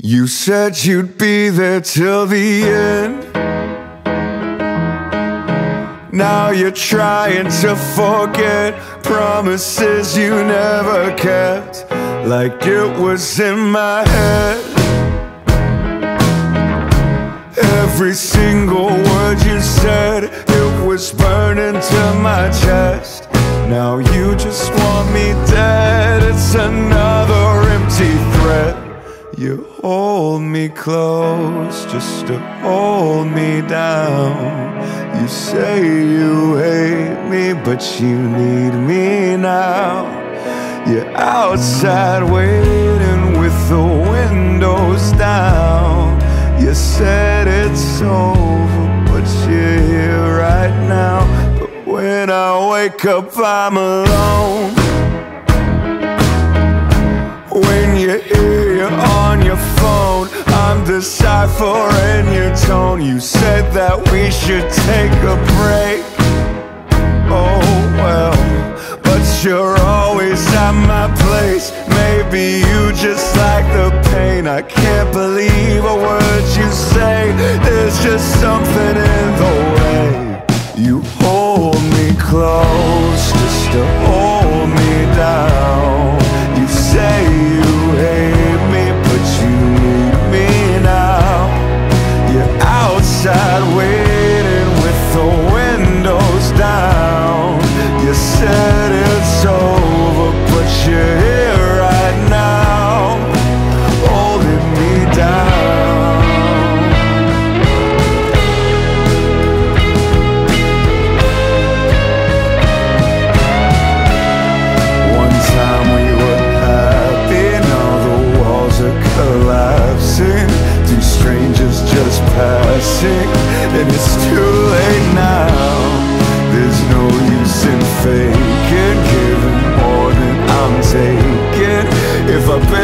You said you'd be there till the end. Now you're trying to forget promises you never kept, like it was in my head. Every single word you said, it was burning to my chest. Now you just want me dead. It's another empty threat. You hold me close just to hold me down. You say you hate me, but you need me now. You're outside waiting with the windows down. You said it's over, but you're here right now. But when I wake up, I'm alone. When you hear you're on your phone, I'm deciphering your tone. You said that we should take a break. Oh well, but you're always at my place. Maybe you just like the pain. I can't believe a word you say. There's just something in the way you hold me close just to hold me down. You say you hate me, but you need me now. You're outside waiting with the windows down. You said it's over, but you're here right now, holding me down. One time we were happy, now the walls are collapsing. Two strangers just passing, and it's too late now. There's no use in faking, giving more than I'm taking. If I